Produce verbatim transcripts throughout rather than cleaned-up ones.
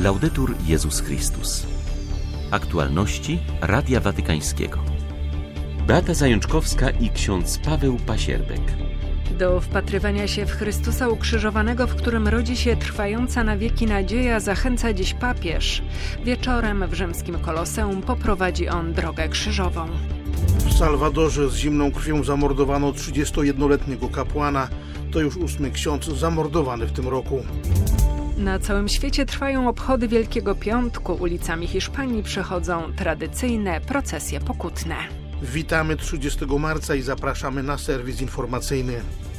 Laudetur Jezus Chrystus. Aktualności Radia Watykańskiego. Beata Zajączkowska i ksiądz Paweł Pasierbek. Do wpatrywania się w Chrystusa ukrzyżowanego, w którym rodzi się trwająca na wieki nadzieja, zachęca dziś papież. Wieczorem w rzymskim Koloseum poprowadzi on drogę krzyżową. W Salwadorze z zimną krwią zamordowano trzydziestojednoletniego kapłana. To już ósmy ksiądz zamordowany w tym roku. Na całym świecie trwają obchody Wielkiego Piątku. Ulicami Hiszpanii przechodzą tradycyjne procesje pokutne. Witamy trzydziestego marca i zapraszamy na serwis informacyjny.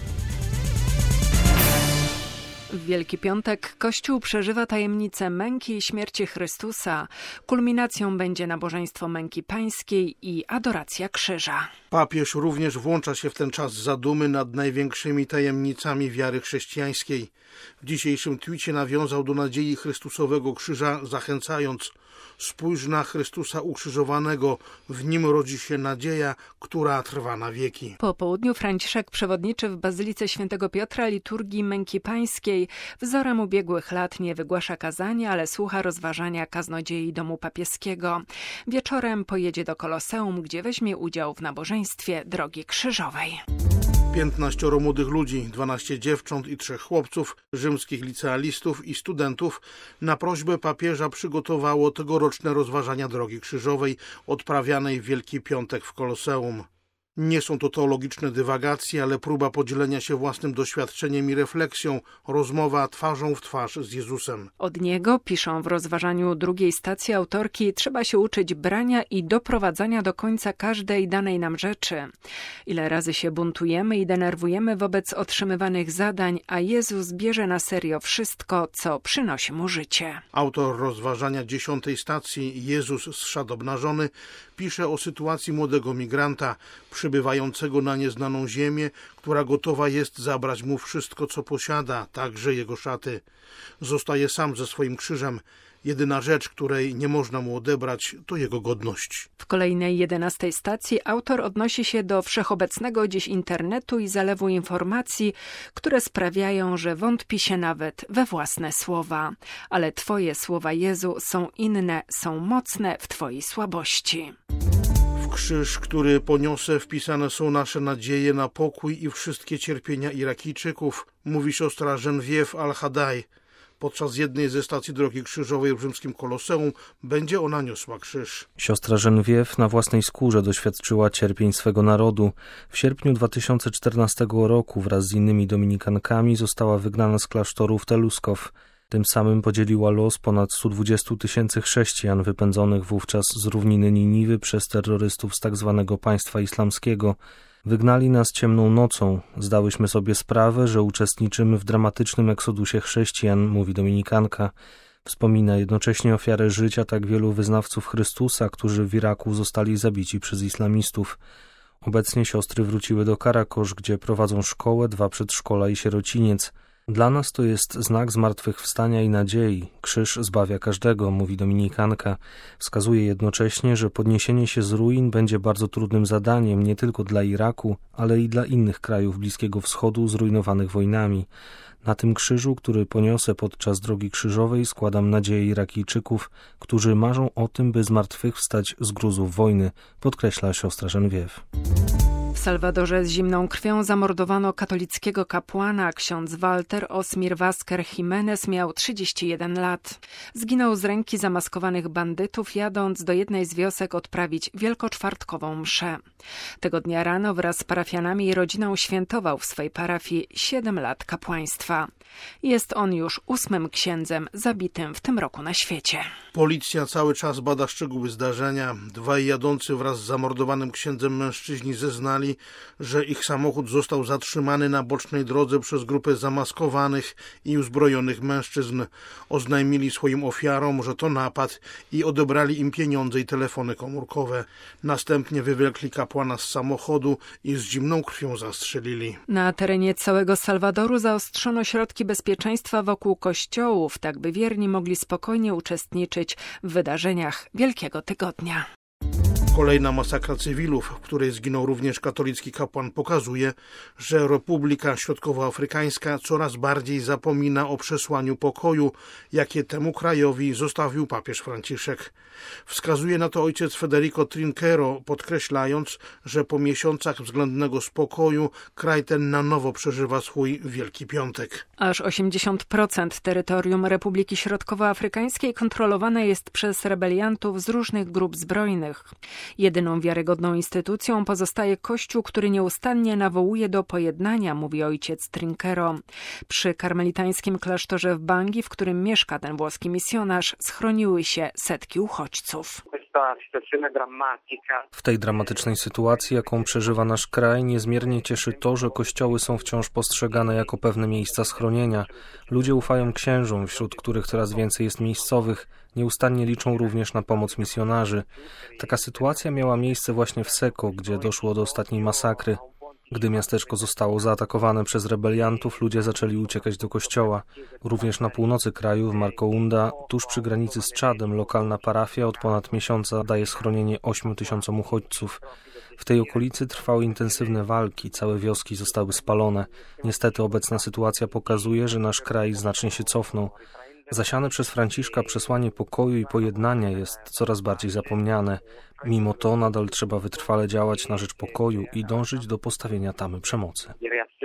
W Wielki Piątek Kościół przeżywa tajemnicę męki i śmierci Chrystusa. Kulminacją będzie nabożeństwo męki pańskiej i adoracja krzyża. Papież również włącza się w ten czas zadumy nad największymi tajemnicami wiary chrześcijańskiej. W dzisiejszym twicie nawiązał do nadziei Chrystusowego krzyża, zachęcając: spójrz na Chrystusa ukrzyżowanego, w Nim rodzi się nadzieja, która trwa na wieki. Po południu Franciszek przewodniczy w Bazylice Świętego Piotra liturgii męki pańskiej. Wzorem ubiegłych lat nie wygłasza kazania, ale słucha rozważania kaznodziei domu papieskiego. Wieczorem pojedzie do Koloseum, gdzie weźmie udział w nabożeństwie drogi krzyżowej. Piętnaścioro młodych ludzi, dwanaście dziewcząt i trzech chłopców, rzymskich licealistów i studentów na prośbę papieża przygotowało tegoroczne rozważania drogi krzyżowej odprawianej w Wielki Piątek w Koloseum. Nie są to teologiczne dywagacje, ale próba podzielenia się własnym doświadczeniem i refleksją, rozmowa twarzą w twarz z Jezusem. Od niego, piszą w rozważaniu drugiej stacji autorki, trzeba się uczyć brania i doprowadzania do końca każdej danej nam rzeczy. Ile razy się buntujemy i denerwujemy wobec otrzymywanych zadań, a Jezus bierze na serio wszystko, co przynosi mu życie. Autor rozważania dziesiątej stacji, Jezus z szat obnażony, pisze o sytuacji młodego migranta przybywającego na nieznaną ziemię, która gotowa jest zabrać mu wszystko, co posiada, także jego szaty. Zostaje sam ze swoim krzyżem. Jedyna rzecz, której nie można mu odebrać, to jego godność. W kolejnej jedenastej stacji autor odnosi się do wszechobecnego dziś internetu i zalewu informacji, które sprawiają, że wątpi się nawet we własne słowa. Ale Twoje słowa, Jezu, są inne, są mocne w Twojej słabości. W krzyż, który poniosę, wpisane są nasze nadzieje na pokój i wszystkie cierpienia Irakijczyków, mówi siostra Geneviève Al-Hadaj. Podczas jednej ze stacji drogi krzyżowej w rzymskim Koloseum będzie ona niosła krzyż. Siostra Geneviève na własnej skórze doświadczyła cierpień swego narodu. W sierpniu dwa tysiące czternastego roku wraz z innymi dominikankami została wygnana z klasztoru w Teluskow. Tym samym podzieliła los ponad stu dwudziestu tysięcy chrześcijan wypędzonych wówczas z równiny Niniwy przez terrorystów z tak zwanego państwa islamskiego. Wygnali nas ciemną nocą. Zdałyśmy sobie sprawę, że uczestniczymy w dramatycznym eksodusie chrześcijan, mówi dominikanka. Wspomina jednocześnie ofiarę życia tak wielu wyznawców Chrystusa, którzy w Iraku zostali zabici przez islamistów. Obecnie siostry wróciły do Karakosz, gdzie prowadzą szkołę, dwa przedszkola i sierociniec. Dla nas to jest znak zmartwychwstania i nadziei. Krzyż zbawia każdego, mówi dominikanka. Wskazuje jednocześnie, że podniesienie się z ruin będzie bardzo trudnym zadaniem nie tylko dla Iraku, ale i dla innych krajów Bliskiego Wschodu zrujnowanych wojnami. Na tym krzyżu, który poniosę podczas drogi krzyżowej, składam nadzieję Irakijczyków, którzy marzą o tym, by zmartwychwstać z gruzów wojny, podkreśla siostra Geneviève. W Salwadorze z zimną krwią zamordowano katolickiego kapłana. Ksiądz Walter Osmir Vázquez Jiménez miał trzydzieści jeden lat. Zginął z ręki zamaskowanych bandytów, jadąc do jednej z wiosek odprawić wielkoczwartkową mszę. Tego dnia rano wraz z parafianami i rodziną świętował w swej parafii siedem lat kapłaństwa. Jest on już ósmym księdzem zabitym w tym roku na świecie. Policja cały czas bada szczegóły zdarzenia. Dwaj jadący wraz z zamordowanym księdzem mężczyźni zeznali, że ich samochód został zatrzymany na bocznej drodze przez grupę zamaskowanych i uzbrojonych mężczyzn. Oznajmili swoim ofiarom, że to napad i odebrali im pieniądze i telefony komórkowe. Następnie wywlekli kapłana z samochodu i z zimną krwią zastrzelili. Na terenie całego Salwadoru zaostrzono środki bezpieczeństwa wokół kościołów, tak by wierni mogli spokojnie uczestniczyć w wydarzeniach Wielkiego Tygodnia. Kolejna masakra cywilów, w której zginął również katolicki kapłan, pokazuje, że Republika Środkowoafrykańska coraz bardziej zapomina o przesłaniu pokoju, jakie temu krajowi zostawił papież Franciszek. Wskazuje na to ojciec Federico Trinchero, podkreślając, że po miesiącach względnego spokoju kraj ten na nowo przeżywa swój Wielki Piątek. Aż osiemdziesiąt procent terytorium Republiki Środkowoafrykańskiej kontrolowane jest przez rebeliantów z różnych grup zbrojnych. Jedyną wiarygodną instytucją pozostaje Kościół, który nieustannie nawołuje do pojednania, mówi ojciec Trinchero. Przy karmelitańskim klasztorze w Bangi, w którym mieszka ten włoski misjonarz, schroniły się setki uchodźców. W tej dramatycznej sytuacji, jaką przeżywa nasz kraj, niezmiernie cieszy to, że kościoły są wciąż postrzegane jako pewne miejsca schronienia. Ludzie ufają księżom, wśród których coraz więcej jest miejscowych. Nieustannie liczą również na pomoc misjonarzy. Taka sytuacja miała miejsce właśnie w Seko, gdzie doszło do ostatniej masakry. Gdy miasteczko zostało zaatakowane przez rebeliantów, ludzie zaczęli uciekać do kościoła. Również na północy kraju, w Markounda, tuż przy granicy z Czadem, lokalna parafia od ponad miesiąca daje schronienie ośmiu tysiącom uchodźców. W tej okolicy trwały intensywne walki, całe wioski zostały spalone. Niestety obecna sytuacja pokazuje, że nasz kraj znacznie się cofnął. Zasiane przez Franciszka przesłanie pokoju i pojednania jest coraz bardziej zapomniane. Mimo to nadal trzeba wytrwale działać na rzecz pokoju i dążyć do postawienia tamy przemocy.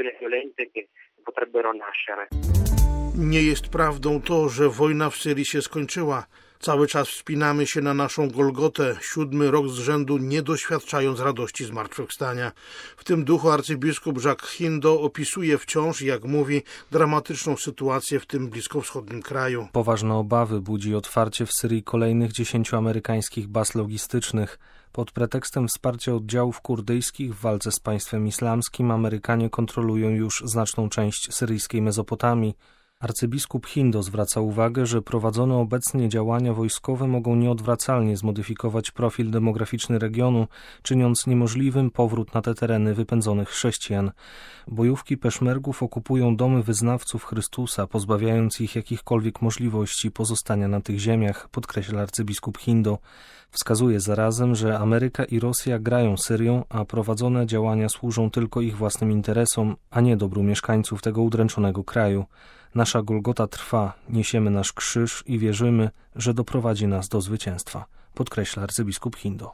Nie jest prawdą to, że wojna w Syrii się skończyła. Cały czas wspinamy się na naszą Golgotę, siódmy rok z rzędu nie doświadczając radości zmartwychwstania. W tym duchu arcybiskup Jacques Hindo opisuje wciąż, jak mówi, dramatyczną sytuację w tym bliskowschodnim kraju. Poważne obawy budzi otwarcie w Syrii kolejnych dziesięciu amerykańskich baz logistycznych. Pod pretekstem wsparcia oddziałów kurdyjskich w walce z państwem islamskim Amerykanie kontrolują już znaczną część syryjskiej Mezopotamii. Arcybiskup Hindo zwraca uwagę, że prowadzone obecnie działania wojskowe mogą nieodwracalnie zmodyfikować profil demograficzny regionu, czyniąc niemożliwym powrót na te tereny wypędzonych chrześcijan. Bojówki peszmergów okupują domy wyznawców Chrystusa, pozbawiając ich jakichkolwiek możliwości pozostania na tych ziemiach, podkreśla arcybiskup Hindo. Wskazuje zarazem, że Ameryka i Rosja grają Syrią, a prowadzone działania służą tylko ich własnym interesom, a nie dobru mieszkańców tego udręczonego kraju. Nasza Golgota trwa, niesiemy nasz krzyż i wierzymy, że doprowadzi nas do zwycięstwa, podkreśla arcybiskup Hindo.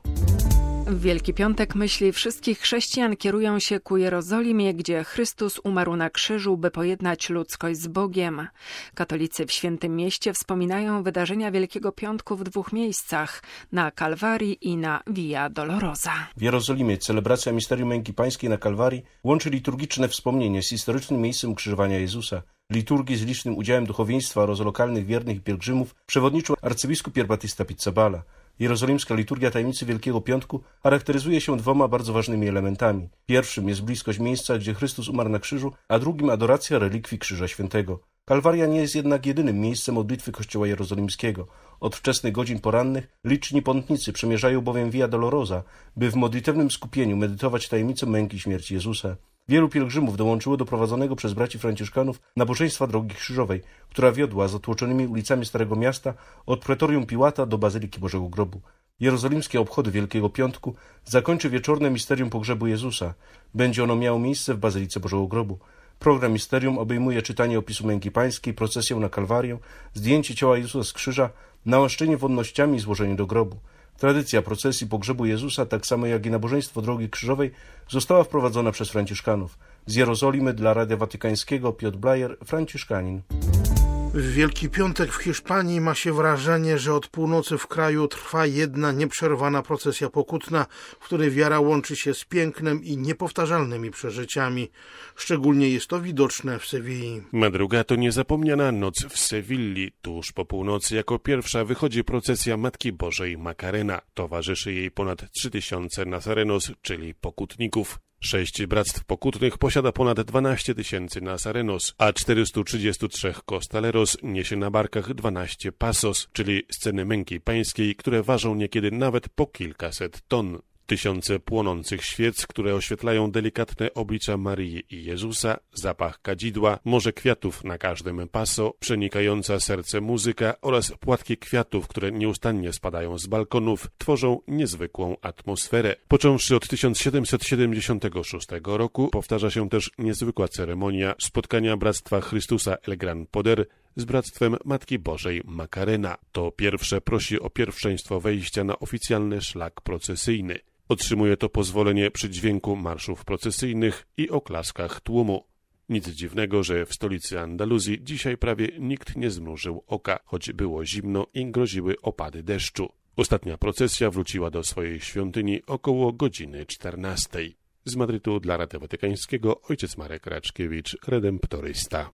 W Wielki Piątek myśli wszystkich chrześcijan kierują się ku Jerozolimie, gdzie Chrystus umarł na krzyżu, by pojednać ludzkość z Bogiem. Katolicy w Świętym Mieście wspominają wydarzenia Wielkiego Piątku w dwóch miejscach, na Kalwarii i na Via Dolorosa. W Jerozolimie celebracja Misterium Męki Pańskiej na Kalwarii łączy liturgiczne wspomnienie z historycznym miejscem ukrzyżowania Jezusa. Liturgii z licznym udziałem duchowieństwa oraz lokalnych wiernych i pielgrzymów przewodniczył arcybiskup Pier Battista Pizzaballa. Jerozolimska liturgia tajemnicy Wielkiego Piątku charakteryzuje się dwoma bardzo ważnymi elementami. Pierwszym jest bliskość miejsca, gdzie Chrystus umarł na krzyżu, a drugim adoracja relikwii Krzyża Świętego. Kalwaria nie jest jednak jedynym miejscem modlitwy Kościoła Jerozolimskiego. Od wczesnych godzin porannych liczni pątnicy przemierzają bowiem Via Dolorosa, by w modlitewnym skupieniu medytować tajemnicę męki i śmierci Jezusa. Wielu pielgrzymów dołączyło do prowadzonego przez braci franciszkanów nabożeństwa Drogi Krzyżowej, która wiodła zatłoczonymi ulicami Starego Miasta od Pretorium Piłata do Bazyliki Bożego Grobu. Jerozolimskie obchody Wielkiego Piątku zakończy wieczorne misterium pogrzebu Jezusa. Będzie ono miało miejsce w Bazylice Bożego Grobu. Program misterium obejmuje czytanie opisu Męki Pańskiej, procesję na Kalwarię, zdjęcie ciała Jezusa z krzyża, nałaszczenie wonnościami i złożenie do grobu. Tradycja procesji pogrzebu Jezusa, tak samo jak i nabożeństwo Drogi Krzyżowej, została wprowadzona przez franciszkanów. Z Jerozolimy dla Radia Watykańskiego Piotr Blajer, franciszkanin. W Wielki Piątek w Hiszpanii ma się wrażenie, że od północy w kraju trwa jedna nieprzerwana procesja pokutna, w której wiara łączy się z pięknem i niepowtarzalnymi przeżyciami. Szczególnie jest to widoczne w Sewilli. Madruga to niezapomniana noc w Sewilli. Tuż po północy jako pierwsza wychodzi procesja Matki Bożej Macarena. Towarzyszy jej ponad trzy tysiące nazarenos, czyli pokutników. Sześć bractw pokutnych posiada ponad dwanaście tysięcy nazarenos, a czterystu trzydziestu trzech costaleros niesie na barkach dwanaście pasos, czyli sceny męki pańskiej, które ważą niekiedy nawet po kilkaset ton. Tysiące płonących świec, które oświetlają delikatne oblicza Maryi i Jezusa, zapach kadzidła, morze kwiatów na każdym paso, przenikająca serce muzyka oraz płatki kwiatów, które nieustannie spadają z balkonów, tworzą niezwykłą atmosferę. Począwszy od tysiąc siedemset siedemdziesiątego szóstego roku powtarza się też niezwykła ceremonia spotkania Bractwa Chrystusa El Gran Poder z Bractwem Matki Bożej Macarena. To pierwsze prosi o pierwszeństwo wejścia na oficjalny szlak procesyjny. Otrzymuje to pozwolenie przy dźwięku marszów procesyjnych i oklaskach tłumu. Nic dziwnego, że w stolicy Andaluzji dzisiaj prawie nikt nie zmrużył oka, choć było zimno i groziły opady deszczu. Ostatnia procesja wróciła do swojej świątyni około godziny czternastej. Z Madrytu dla Radia Watykańskiego ojciec Marek Raczkiewicz, redemptorysta.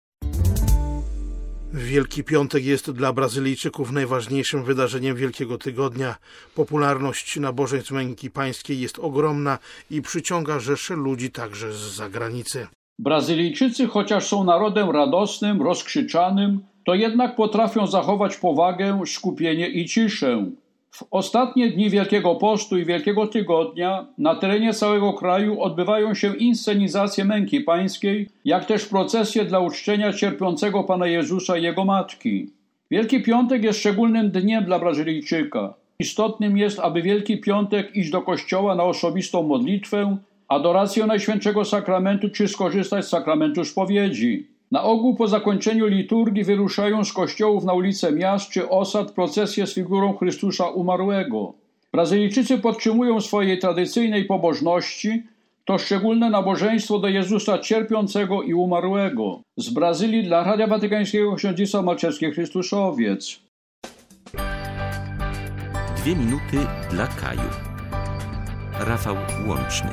Wielki Piątek jest dla Brazylijczyków najważniejszym wydarzeniem Wielkiego Tygodnia. Popularność nabożeństw Męki Pańskiej jest ogromna i przyciąga rzesze ludzi także z zagranicy. Brazylijczycy, chociaż są narodem radosnym, rozkrzyczanym, to jednak potrafią zachować powagę, skupienie i ciszę. W ostatnie dni Wielkiego Postu i Wielkiego Tygodnia na terenie całego kraju odbywają się inscenizacje Męki Pańskiej, jak też procesje dla uczczenia cierpiącego Pana Jezusa i Jego Matki. Wielki Piątek jest szczególnym dniem dla Brazylijczyka. Istotnym jest, aby Wielki Piątek iść do kościoła na osobistą modlitwę, adorację Najświętszego Sakramentu czy skorzystać z sakramentu spowiedzi. Na ogół po zakończeniu liturgii wyruszają z kościołów na ulice miast czy osad procesje z figurą Chrystusa umarłego. Brazylijczycy podtrzymują swojej tradycyjnej pobożności to szczególne nabożeństwo do Jezusa cierpiącego i umarłego. Z Brazylii dla Radia Watykańskiego ksiądz Malczewski Chrystuszowiec. Dwie minuty dla Kaju. Rafał Łączny.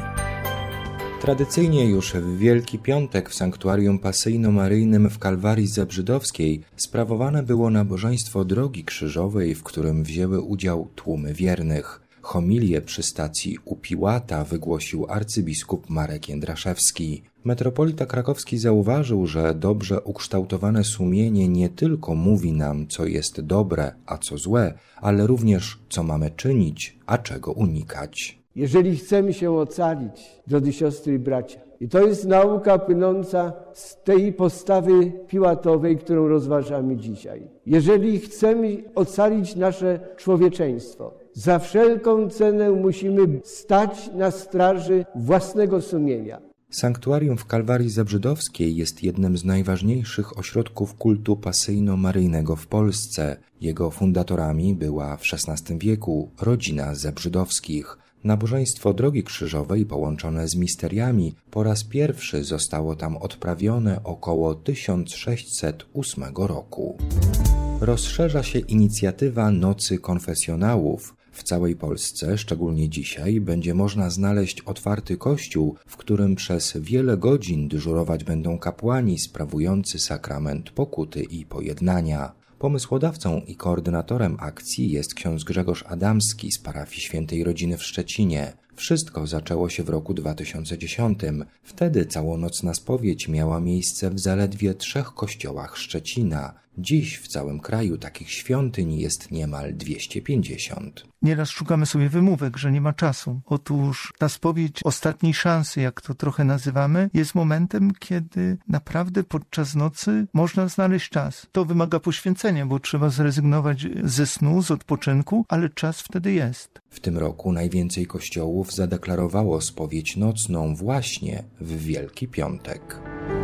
Tradycyjnie już w Wielki Piątek w sanktuarium pasyjno-maryjnym w Kalwarii Zebrzydowskiej sprawowane było nabożeństwo Drogi Krzyżowej, w którym wzięły udział tłumy wiernych. Homilię przy stacji u Piłata wygłosił arcybiskup Marek Jędraszewski. Metropolita krakowski zauważył, że dobrze ukształtowane sumienie nie tylko mówi nam, co jest dobre, a co złe, ale również, co mamy czynić, a czego unikać. Jeżeli chcemy się ocalić, drodzy siostry i bracia, i to jest nauka płynąca z tej postawy piłatowej, którą rozważamy dzisiaj. Jeżeli chcemy ocalić nasze człowieczeństwo, za wszelką cenę musimy stać na straży własnego sumienia. Sanktuarium w Kalwarii Zebrzydowskiej jest jednym z najważniejszych ośrodków kultu pasyjno-maryjnego w Polsce. Jego fundatorami była w szesnastym wieku rodzina Zebrzydowskich. Nabożeństwo Drogi Krzyżowej połączone z misteriami po raz pierwszy zostało tam odprawione około tysiąc sześćset ósmego roku. Rozszerza się inicjatywa Nocy Konfesjonałów. W całej Polsce, szczególnie dzisiaj, będzie można znaleźć otwarty kościół, w którym przez wiele godzin dyżurować będą kapłani sprawujący sakrament pokuty i pojednania. Pomysłodawcą i koordynatorem akcji jest ksiądz Grzegorz Adamski z parafii Świętej Rodziny w Szczecinie. Wszystko zaczęło się w roku dwa tysiące dziesiątym. Wtedy całonocna spowiedź miała miejsce w zaledwie trzech kościołach Szczecina. Dziś w całym kraju takich świątyń jest niemal dwieście pięćdziesiąt. Nieraz szukamy sobie wymówek, że nie ma czasu. Otóż ta spowiedź ostatniej szansy, jak to trochę nazywamy, jest momentem, kiedy naprawdę podczas nocy można znaleźć czas. To wymaga poświęcenia, bo trzeba zrezygnować ze snu, z odpoczynku, ale czas wtedy jest. W tym roku najwięcej kościołów zadeklarowało spowiedź nocną właśnie w Wielki Piątek.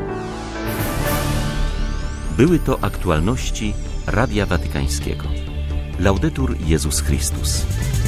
Były to aktualności Radia Watykańskiego. Laudetur Jezus Chrystus.